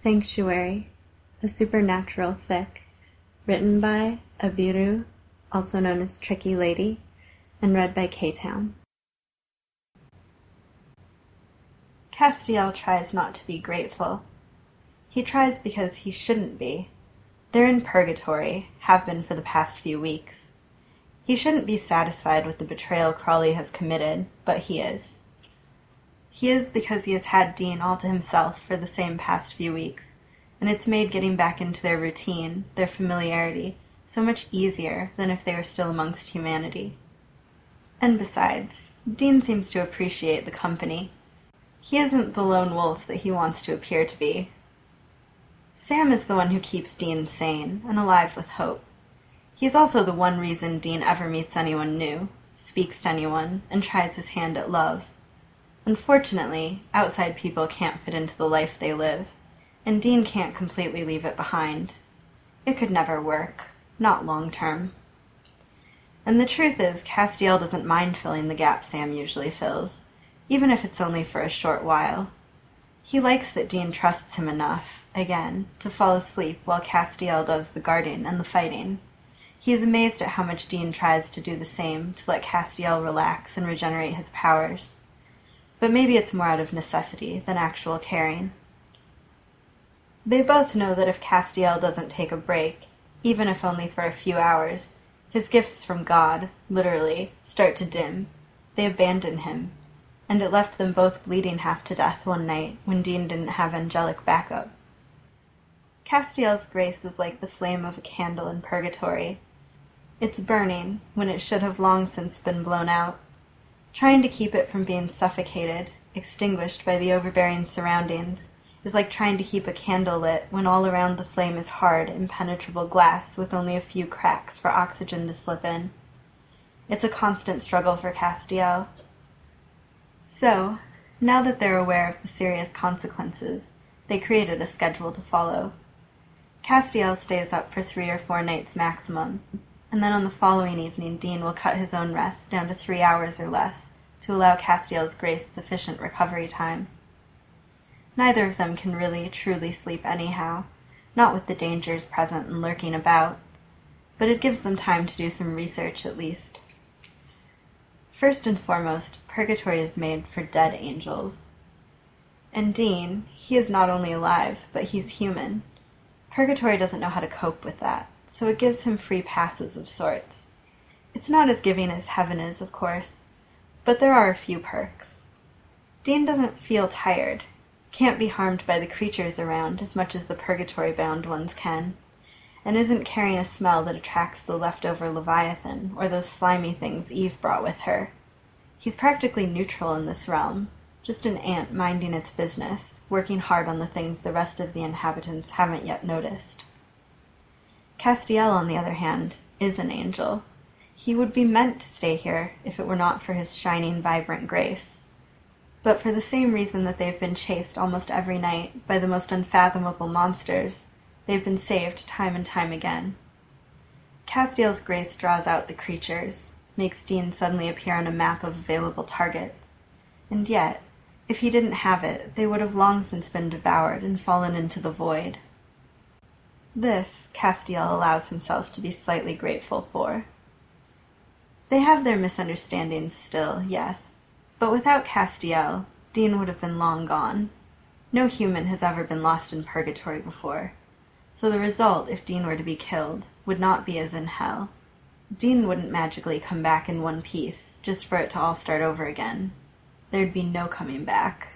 Sanctuary, a supernatural fic, written by Abiru, also known as Tricky Lady, and read by K-Town. Castiel tries not to be grateful. He tries because he shouldn't be. They're in purgatory, have been for the past few weeks. He shouldn't be satisfied with the betrayal Crawley has committed, but he is. He is because he has had Dean all to himself for the same past few weeks, and it's made getting back into their routine, their familiarity, so much easier than if they were still amongst humanity. And besides, Dean seems to appreciate the company. He isn't the lone wolf that he wants to appear to be. Sam is the one who keeps Dean sane and alive with hope. He's also the one reason Dean ever meets anyone new, speaks to anyone, and tries his hand at love. Unfortunately, outside people can't fit into the life they live, and Dean can't completely leave it behind. It could never work, not long term. And the truth is, Castiel doesn't mind filling the gap Sam usually fills, even if it's only for a short while. He likes that Dean trusts him enough, again, to fall asleep while Castiel does the guarding and the fighting. He is amazed at how much Dean tries to do the same to let Castiel relax and regenerate his powers. But maybe it's more out of necessity than actual caring. They both know that if Castiel doesn't take a break, even if only for a few hours, his gifts from God, literally, start to dim. They abandon him, and it left them both bleeding half to death one night when Dean didn't have angelic backup. Castiel's grace is like the flame of a candle in purgatory. It's burning when it should have long since been blown out. Trying to keep it from being suffocated, extinguished by the overbearing surroundings, is like trying to keep a candle lit when all around the flame is hard, impenetrable glass with only a few cracks for oxygen to slip in. It's a constant struggle for Castiel. So, now that they're aware of the serious consequences, they created a schedule to follow. Castiel stays up for 3 or 4 nights maximum, and then on the following evening Dean will cut his own rest down to 3 hours or less to allow Castiel's grace sufficient recovery time. Neither of them can really, truly sleep anyhow, not with the dangers present and lurking about, but it gives them time to do some research at least. First and foremost, purgatory is made for dead angels. And Dean, he is not only alive, but he's human. Purgatory doesn't know how to cope with that, so it gives him free passes of sorts. It's not as giving as heaven is, of course, but there are a few perks. Dean doesn't feel tired, can't be harmed by the creatures around as much as the purgatory-bound ones can, and isn't carrying a smell that attracts the leftover Leviathan or those slimy things Eve brought with her. He's practically neutral in this realm, just an ant minding its business, working hard on the things the rest of the inhabitants haven't yet noticed. Castiel, on the other hand, is an angel. He would be meant to stay here if it were not for his shining, vibrant grace. But for the same reason that they've been chased almost every night by the most unfathomable monsters, they've been saved time and time again. Castiel's grace draws out the creatures, makes Dean suddenly appear on a map of available targets. And yet, if he didn't have it, they would have long since been devoured and fallen into the void. This, Castiel allows himself to be slightly grateful for. They have their misunderstandings still, yes, but without Castiel, Dean would have been long gone. No human has ever been lost in purgatory before, so the result, if Dean were to be killed, would not be as in hell. Dean wouldn't magically come back in one piece, just for it to all start over again. There'd be no coming back.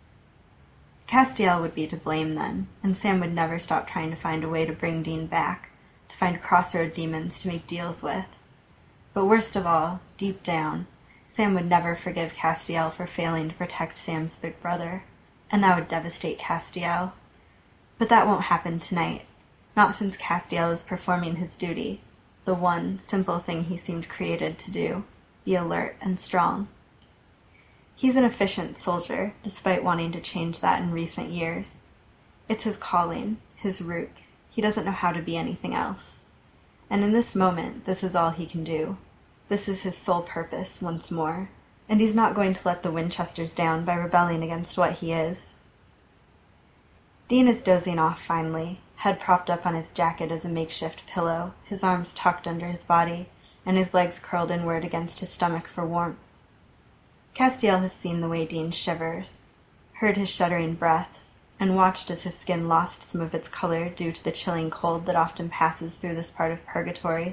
Castiel would be to blame then, and Sam would never stop trying to find a way to bring Dean back, to find crossroad demons to make deals with. But worst of all, deep down, Sam would never forgive Castiel for failing to protect Sam's big brother, and that would devastate Castiel. But that won't happen tonight, not since Castiel is performing his duty, the one simple thing he seemed created to do, be alert and strong. He's an efficient soldier, despite wanting to change that in recent years. It's his calling, his roots. He doesn't know how to be anything else. And in this moment, this is all he can do. This is his sole purpose, once more. And he's not going to let the Winchesters down by rebelling against what he is. Dean is dozing off finally, head propped up on his jacket as a makeshift pillow, his arms tucked under his body, and his legs curled inward against his stomach for warmth. Castiel has seen the way Dean shivers, heard his shuddering breaths, and watched as his skin lost some of its color due to the chilling cold that often passes through this part of purgatory.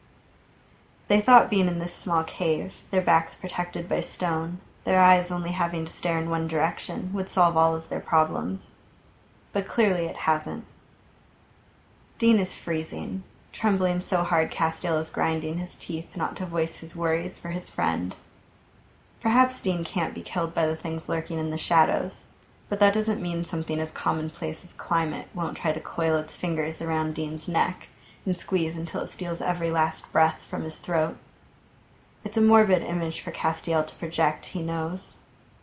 They thought being in this small cave, their backs protected by stone, their eyes only having to stare in one direction, would solve all of their problems. But clearly it hasn't. Dean is freezing, trembling so hard Castiel is grinding his teeth not to voice his worries for his friend. Perhaps Dean can't be killed by the things lurking in the shadows, but that doesn't mean something as commonplace as climate won't try to coil its fingers around Dean's neck and squeeze until it steals every last breath from his throat. It's a morbid image for Castiel to project, he knows.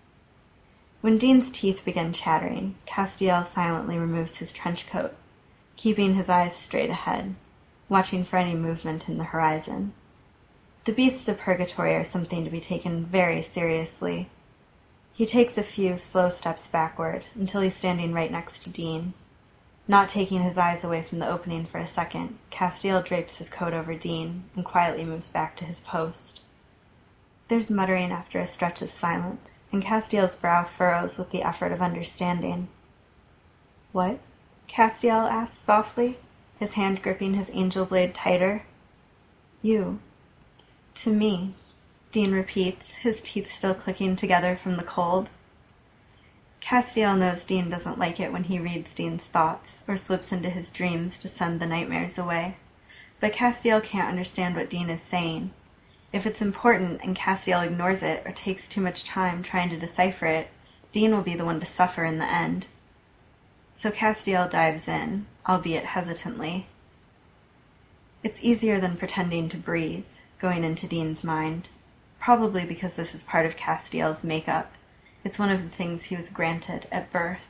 When Dean's teeth begin chattering, Castiel silently removes his trench coat, keeping his eyes straight ahead, watching for any movement in the horizon. The beasts of purgatory are something to be taken very seriously. He takes a few slow steps backward until he's standing right next to Dean. Not taking his eyes away from the opening for a second, Castiel drapes his coat over Dean and quietly moves back to his post. There's muttering after a stretch of silence, and Castiel's brow furrows with the effort of understanding. "What?" Castiel asks softly, his hand gripping his angel blade tighter. "You." "To me," Dean repeats, his teeth still clicking together from the cold. Castiel knows Dean doesn't like it when he reads Dean's thoughts or slips into his dreams to send the nightmares away. But Castiel can't understand what Dean is saying. If it's important and Castiel ignores it or takes too much time trying to decipher it, Dean will be the one to suffer in the end. So Castiel dives in, albeit hesitantly. It's easier than pretending to breathe, going into Dean's mind, probably because this is part of Castiel's makeup. It's one of the things he was granted at birth.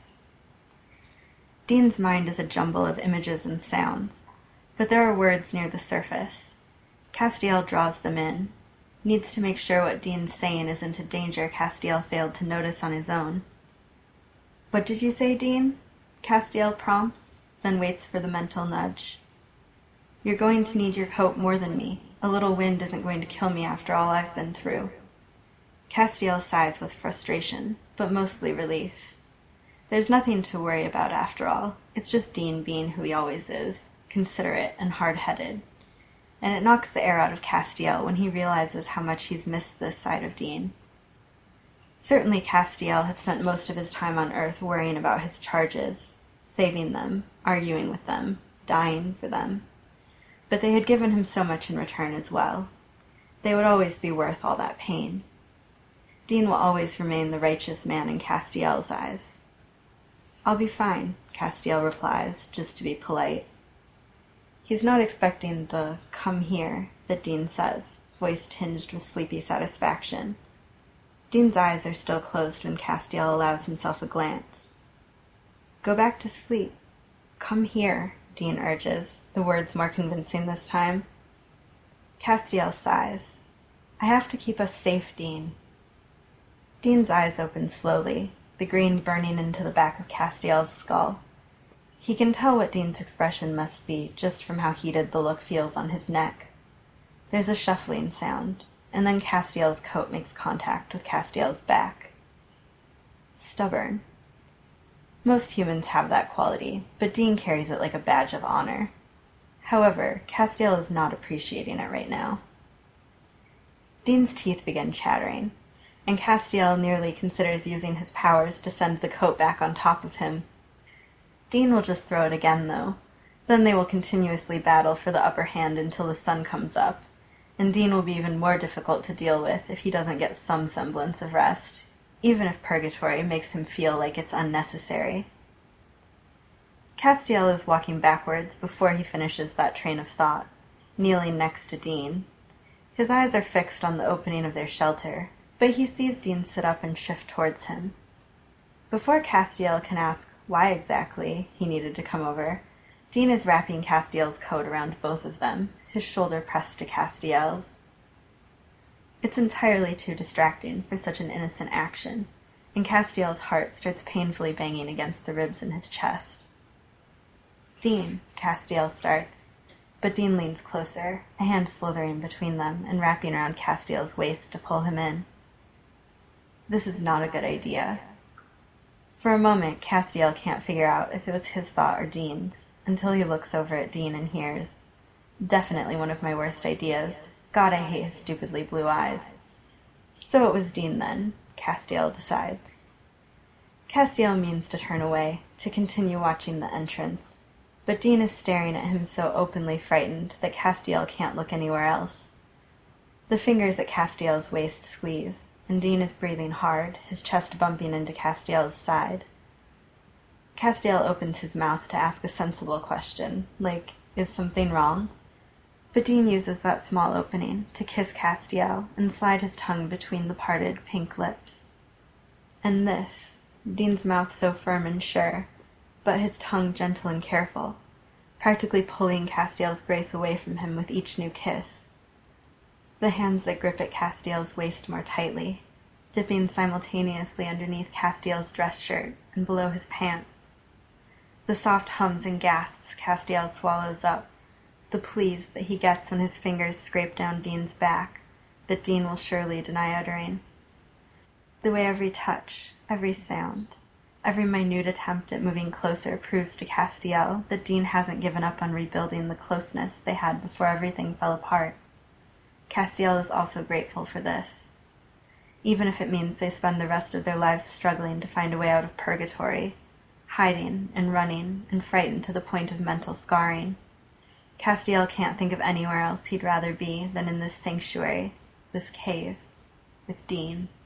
Dean's mind is a jumble of images and sounds, but there are words near the surface. Castiel draws them in, needs to make sure what Dean's saying isn't a danger Castiel failed to notice on his own. "What did you say, Dean?" Castiel prompts, then waits for the mental nudge. "You're going to need your coat more than me. A little wind isn't going to kill me after all I've been through." Castiel sighs with frustration, but mostly relief. There's nothing to worry about after all. It's just Dean being who he always is, considerate and hard-headed. And it knocks the air out of Castiel when he realizes how much he's missed this side of Dean. Certainly Castiel had spent most of his time on Earth worrying about his charges, saving them, arguing with them, dying for them. But they had given him so much in return as well. They would always be worth all that pain. Dean will always remain the righteous man in Castiel's eyes. "I'll be fine," Castiel replies, just to be polite. He's not expecting the "come here" that Dean says, voice tinged with sleepy satisfaction. Dean's eyes are still closed when Castiel allows himself a glance. "Go back to sleep. Come here," Dean urges, the words more convincing this time. Castiel sighs. "I have to keep us safe, Dean." Dean's eyes open slowly, the green burning into the back of Castiel's skull. He can tell what Dean's expression must be just from how heated the look feels on his neck. There's a shuffling sound, and then Castiel's coat makes contact with Castiel's back. Stubborn. Most humans have that quality, but Dean carries it like a badge of honor. However, Castiel is not appreciating it right now. Dean's teeth begin chattering, and Castiel nearly considers using his powers to send the coat back on top of him. Dean will just throw it again, though. Then they will continuously battle for the upper hand until the sun comes up, and Dean will be even more difficult to deal with if he doesn't get some semblance of rest, even if purgatory makes him feel like it's unnecessary. Castiel is walking backwards before he finishes that train of thought, kneeling next to Dean. His eyes are fixed on the opening of their shelter, but he sees Dean sit up and shift towards him. Before Castiel can ask why exactly he needed to come over, Dean is wrapping Castiel's coat around both of them, his shoulder pressed to Castiel's. It's entirely too distracting for such an innocent action, and Castiel's heart starts painfully banging against the ribs in his chest. "Dean," Castiel starts, but Dean leans closer, a hand slithering between them and wrapping around Castiel's waist to pull him in. This is not a good idea. For a moment, Castiel can't figure out if it was his thought or Dean's, until he looks over at Dean and hears, "Definitely one of my worst ideas. God, I hate his stupidly blue eyes." So it was Dean then, Castiel decides. Castiel means to turn away, to continue watching the entrance, but Dean is staring at him so openly frightened that Castiel can't look anywhere else. The fingers at Castiel's waist squeeze, and Dean is breathing hard, his chest bumping into Castiel's side. Castiel opens his mouth to ask a sensible question, like, "Is something wrong?" But Dean uses that small opening to kiss Castiel and slide his tongue between the parted pink lips. And this, Dean's mouth so firm and sure, but his tongue gentle and careful, practically pulling Castiel's grace away from him with each new kiss. The hands that grip at Castiel's waist more tightly, dipping simultaneously underneath Castiel's dress shirt and below his pants. The soft hums and gasps Castiel swallows up, the pleas that he gets when his fingers scrape down Dean's back, that Dean will surely deny uttering. The way every touch, every sound, every minute attempt at moving closer proves to Castiel that Dean hasn't given up on rebuilding the closeness they had before everything fell apart. Castiel is also grateful for this. Even if it means they spend the rest of their lives struggling to find a way out of purgatory, hiding and running and frightened to the point of mental scarring, Castiel can't think of anywhere else he'd rather be than in this sanctuary, this cave, with Dean.